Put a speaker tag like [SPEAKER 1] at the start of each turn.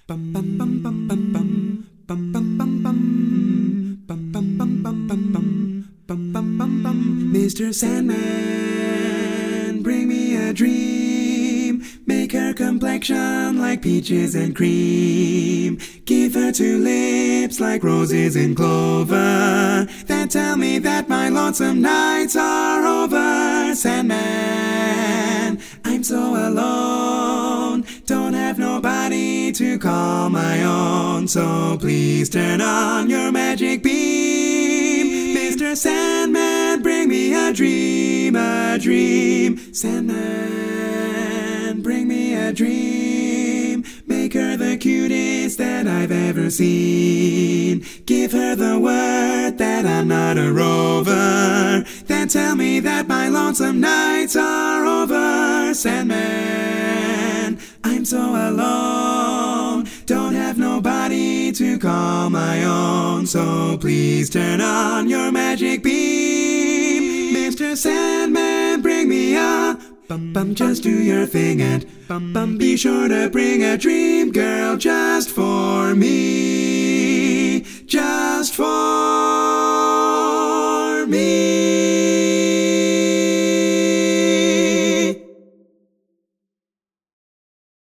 [SPEAKER 1] Bum bum bum bum bum bum bum bum bum bum bum bum bum bum bum bum bum bum bum. Mr. Sandman, bring me a dream. Make her complexion like peaches and cream. Give her two lips like roses and clover. Then tell me that my lonesome nights are over. Sandman, I'm so alone. Don't have nobody to call my own. So please turn on your magic beam. Mr. Sandman, bring me a dream, a dream. Sandman, bring me a dream. Make her the cutest that I've ever seen. Give her the word that I'm not a rover. Then tell me that my lonesome nights are over. Sandman, I'm so alone. Don't have nobody to call my own. So please turn on your magic beam. Mr. Sandman, bring me a bum bum. Just do your thing and bum bum. Be sure to bring a dream girl just for me. Just for me.